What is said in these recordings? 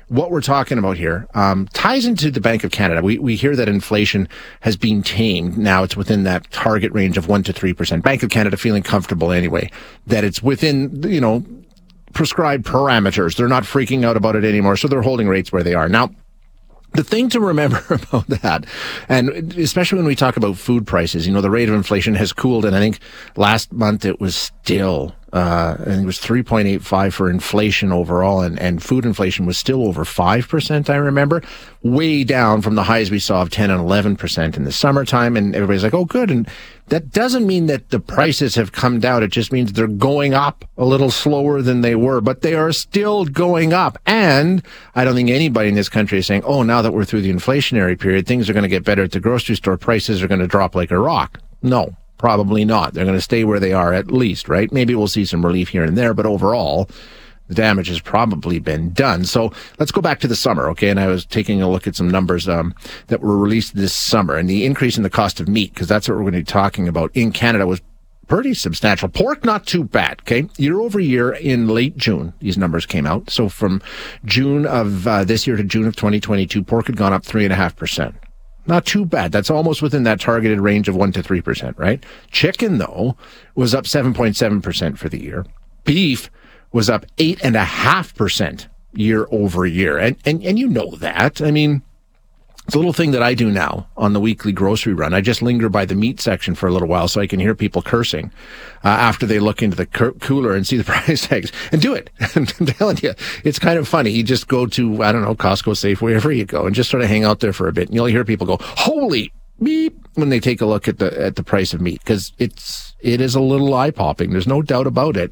what we're talking about here ties into the Bank of Canada. We hear that inflation has been tamed. Now it's within that target range of 1% to 3%. Bank of Canada feeling comfortable anyway that it's within, prescribed parameters. They're not freaking out about it anymore, so they're holding rates where they are. Now, the thing to remember about that, and especially when we talk about food prices, the rate of inflation has cooled, and I think last month it was still, I think it was 3.85 for inflation overall, and food inflation was still over 5%, I remember, way down from the highs we saw of 10 and 11% in the summertime, and everybody's like, oh, good, and that doesn't mean that the prices have come down. It just means they're going up a little slower than they were, but they are still going up. And I don't think anybody in this country is saying, oh, now that we're through the inflationary period, things are going to get better at the grocery store. Prices are going to drop like a rock. No, probably not. They're going to stay where they are at least, right? Maybe we'll see some relief here and there, but overall, the damage has probably been done. So let's go back to the summer, okay? And I was taking a look at some numbers that were released this summer, and the increase in the cost of meat, because that's what we're going to be talking about in Canada, was pretty substantial. Pork, not too bad, okay? Year over year in late June, these numbers came out. So from June of this year to June of 2022, pork had gone up 3.5%. Not too bad. That's almost within that targeted range of 1% to 3%, right? Chicken, though, was up 7.7% for the year. Beef was up 8.5% year over year. And you know that. I mean, it's a little thing that I do now on the weekly grocery run. I just linger by the meat section for a little while so I can hear people cursing after they look into the cooler and see the price tags. And do it. I'm telling you, it's kind of funny. You just go to, I don't know, Costco, Safeway, wherever you go, and just sort of hang out there for a bit. And you'll hear people go, holy beep, when they take a look at the price of meat, because it is a little eye-popping. There's no doubt about it.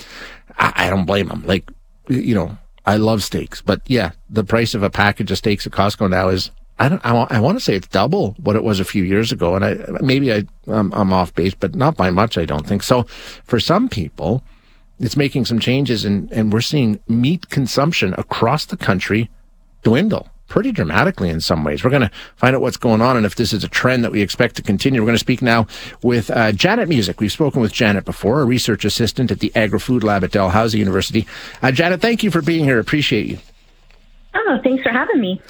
I don't blame them. Like, I love steaks, but yeah, the price of a package of steaks at Costco now is, I want to say it's double what it was a few years ago. And I'm off base, but not by much, I don't think. So for some people, it's making some changes, and we're seeing meat consumption across the country dwindle pretty dramatically in some ways. We're going to find out what's going on and if this is a trend that we expect to continue. We're going to speak now with Janet Musick. We've spoken with Janet before, a research assistant at the Agri-Food Lab at Dalhousie University. Janet, thank you for being here. Appreciate you. Oh, thanks for having me.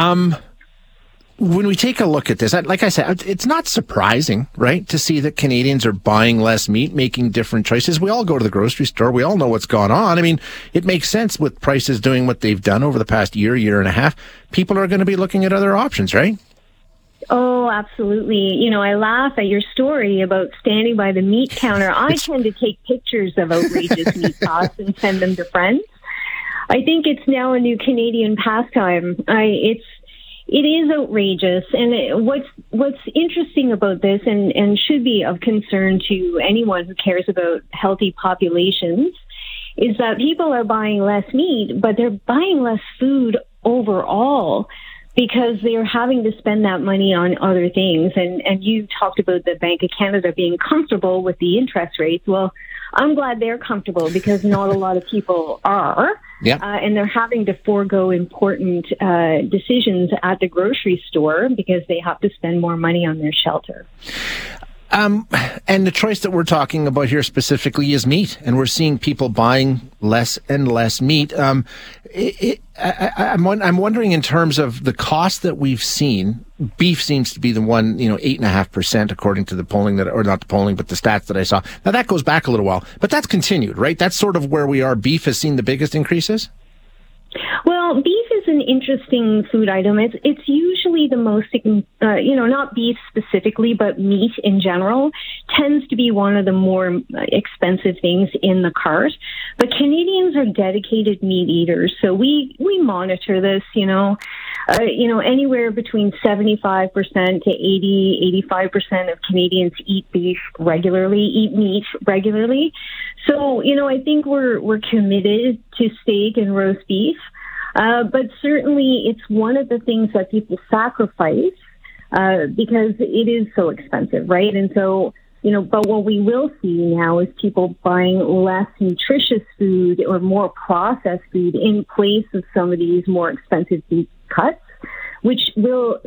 When we take a look at this, like I said, it's not surprising, right, to see that Canadians are buying less meat, making different choices. We all go to the grocery store. We all know what's gone on. I mean, it makes sense with prices doing what they've done over the past year and a half. People are going to be looking at other options, right? Oh, absolutely. I laugh at your story about standing by the meat counter. I tend to take pictures of outrageous meat costs and send them to friends. I think it's now a new Canadian pastime. It is outrageous, and what's interesting about this, and should be of concern to anyone who cares about healthy populations, is that people are buying less meat, but they're buying less food overall because they're having to spend that money on other things. And you talked about the Bank of Canada being comfortable with the interest rates. Well, I'm glad they're comfortable because not a lot of people are. Yep. And they're having to forego important decisions at the grocery store because they have to spend more money on their shelter. And the choice that we're talking about here specifically is meat, and we're seeing people buying less and less meat. I'm wondering, in terms of the cost that we've seen, beef seems to be the one, 8.5% according to the polling or not the polling, but the stats that I saw. Now that goes back a little while, but that's continued, right? That's sort of where we are. Beef has seen the biggest increases. Well, beef is an interesting food item. It's usually the most, not beef specifically, but meat in general tends to be one of the more expensive things in the cart. But Canadians are dedicated meat eaters, so we monitor this. Anywhere between 75% to 85% of Canadians eat meat regularly. So, I think we're committed to steak and roast beef. But certainly it's one of the things that people sacrifice because it is so expensive, right? And so, but what we will see now is people buying less nutritious food or more processed food in place of some of these more expensive beef cuts, which will,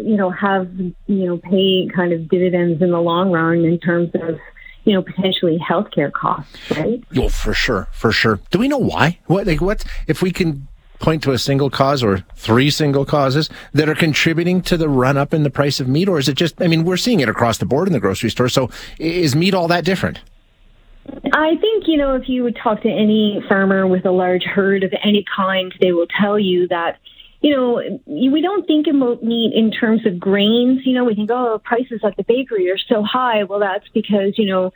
pay kind of dividends in the long run in terms of, potentially healthcare costs, right? Oh, for sure. Do we know why? If we can point to a single cause or three single causes that are contributing to the run up in the price of meat? Or is it just, I mean, we're seeing it across the board in the grocery store. So is meat all that different? I think, if you would talk to any farmer with a large herd of any kind, they will tell you that, we don't think about meat in terms of grains. We think, prices at the bakery are so high. Well, that's because,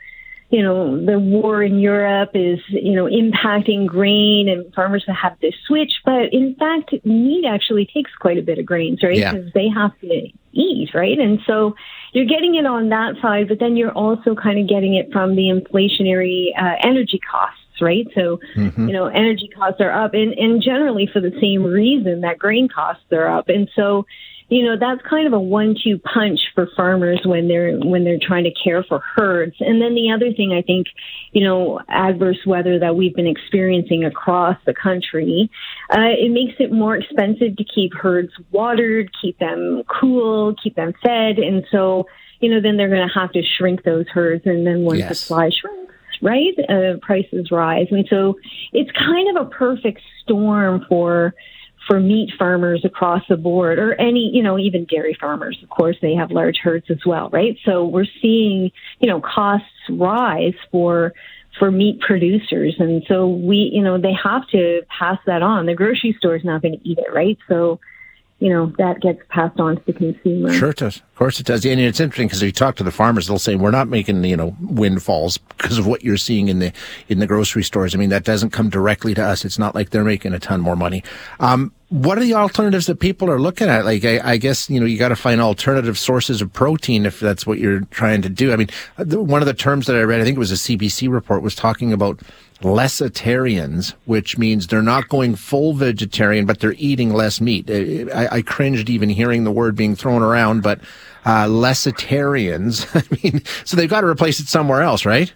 the war in Europe is, impacting grain and farmers have to switch. But in fact, meat actually takes quite a bit of grains, right? Because they have to eat, right? And so you're getting it on that side, but then you're also kind of getting it from the inflationary energy costs, right? So, energy costs are up and generally for the same reason that grain costs are up. And so, that's kind of a 1-2 punch for farmers when they're trying to care for herds. And then the other thing, I think, adverse weather that we've been experiencing across the country, it makes it more expensive to keep herds watered, keep them cool, keep them fed. And so, then they're going to have to shrink those herds. And then when supply shrinks, right, prices rise. And so it's kind of a perfect storm for meat farmers across the board, or any, even dairy farmers. Of course, they have large herds as well, right? So we're seeing, costs rise for meat producers. And so they have to pass that on. The grocery store is not going to eat it, right? So, that gets passed on to the consumer. Sure it does. Of course it does. And it's interesting because if you talk to the farmers, they'll say, we're not making, windfalls because of what you're seeing in the grocery stores. I mean, that doesn't come directly to us. It's not like they're making a ton more money. What are the alternatives that people are looking at? Like, I guess, you got to find alternative sources of protein if that's what you're trying to do. I mean, one of the terms that I read, I think it was a CBC report, was talking about lessitarians, which means they're not going full vegetarian, but they're eating less meat. I cringed even hearing the word being thrown around, but lessitarians, I mean, so they've got to replace it somewhere else, right?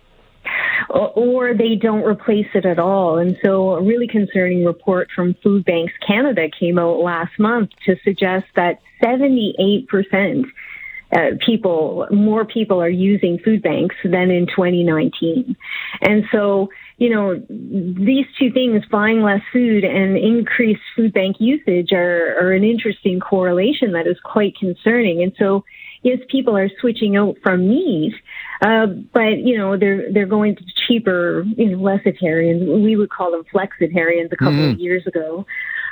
Or they don't replace it at all. And so a really concerning report from Food Banks Canada came out last month to suggest that 78% more people are using food banks than in 2019. And so, these two things, buying less food and increased food bank usage, are an interesting correlation that is quite concerning. And so, yes, people are switching out from meat, but they're going to cheaper, lessitarians. We would call them flexitarians a couple of years ago.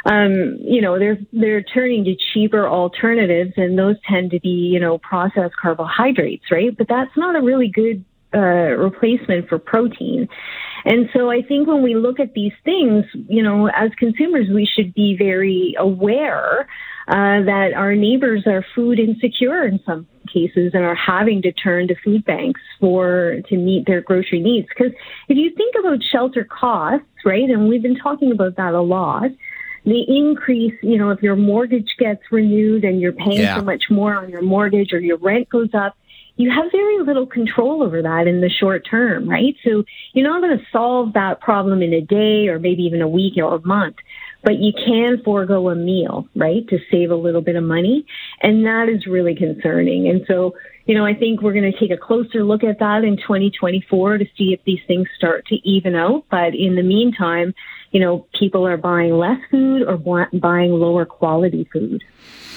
They're turning to cheaper alternatives, and those tend to be, processed carbohydrates, right? But that's not a really good replacement for protein. And so I think when we look at these things, as consumers, we should be very aware that our neighbors are food insecure in some cases and are having to turn to food banks to meet their grocery needs. Because if you think about shelter costs, right, and we've been talking about that a lot, the increase, if your mortgage gets renewed and you're paying so much more on your mortgage, or your rent goes up, you have very little control over that in the short term, right? So you're not going to solve that problem in a day or maybe even a week or a month, but you can forego a meal, right, to save a little bit of money. And that is really concerning. And so, I think we're going to take a closer look at that in 2024 to see if these things start to even out. But in the meantime, people are buying less food or buying lower quality food.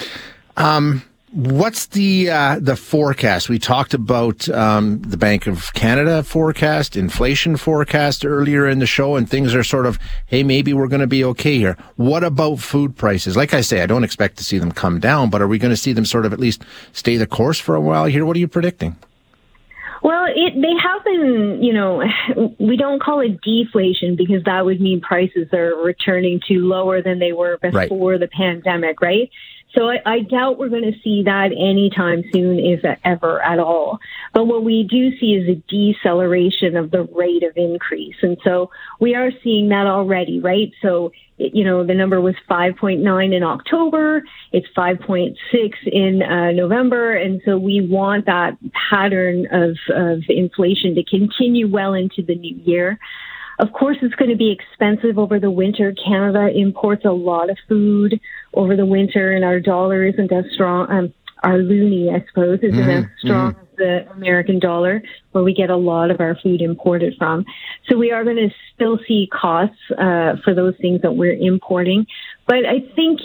What's the forecast? We talked about the Bank of Canada forecast, inflation forecast earlier in the show, and things are sort of, hey, maybe we're going to be okay here. What about food prices? Like I say, I don't expect to see them come down, but are we going to see them sort of at least stay the course for a while here? What are you predicting? Well, they have been, we don't call it deflation because that would mean prices are returning to lower than they were before the pandemic, right? So I doubt we're going to see that anytime soon, if ever at all. But what we do see is a deceleration of the rate of increase. And so we are seeing that already, right? So, the number was 5.9 in October. It's 5.6 in November. And so we want that pattern of inflation to continue well into the new year. Of course, it's going to be expensive over the winter. Canada imports a lot of food over the winter, and our dollar isn't as strong. Our loonie, I suppose, isn't as strong as the American dollar, where we get a lot of our food imported from. So we are going to still see costs for those things that we're importing. But I think,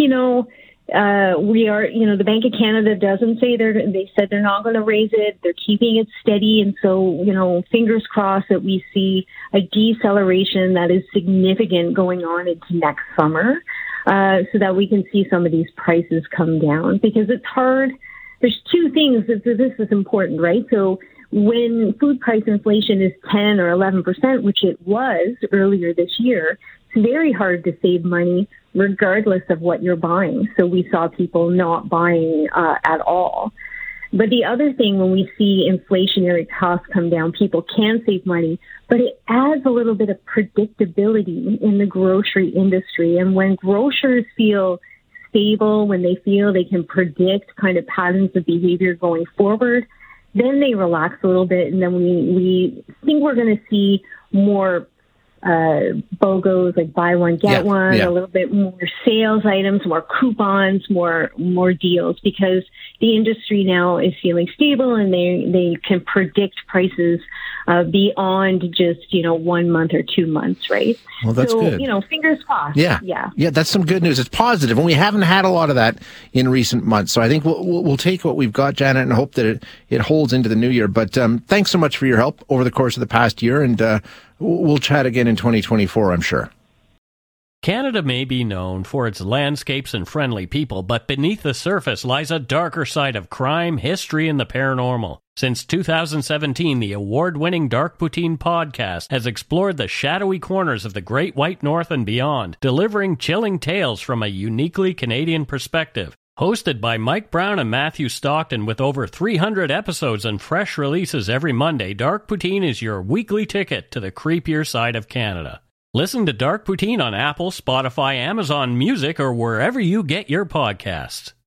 we are, the Bank of Canada doesn't say they said they're not going to raise it. They're keeping it steady. And so, fingers crossed that we see a deceleration that is significant going on into next summer, so that we can see some of these prices come down, because it's hard. There's two things. This is important, right? So when food price inflation is 10 or 11%, which it was earlier this year, it's very hard to save money regardless of what you're buying. So we saw people not buying at all. But the other thing, when we see inflationary costs come down, people can save money, but it adds a little bit of predictability in the grocery industry. And when grocers feel stable, when they feel they can predict kind of patterns of behavior going forward, then they relax a little bit. And then we think we're going to see more BOGOs, like buy one, get one, a little bit more sales items, more coupons, more deals, because the industry now is feeling stable and they can predict prices beyond just, 1 month or 2 months, right? Well, that's good. Fingers crossed. Yeah, that's some good news. It's positive, and we haven't had a lot of that in recent months. So I think we'll take what we've got, Janet, and hope that it holds into the new year. But thanks so much for your help over the course of the past year, and we'll chat again in 2024, I'm sure. Canada may be known for its landscapes and friendly people, but beneath the surface lies a darker side of crime, history, and the paranormal. Since 2017, the award-winning Dark Poutine podcast has explored the shadowy corners of the Great White North and beyond, delivering chilling tales from a uniquely Canadian perspective. Hosted by Mike Brown and Matthew Stockton, with over 300 episodes and fresh releases every Monday, Dark Poutine is your weekly ticket to the creepier side of Canada. Listen to Dark Poutine on Apple, Spotify, Amazon Music, or wherever you get your podcasts.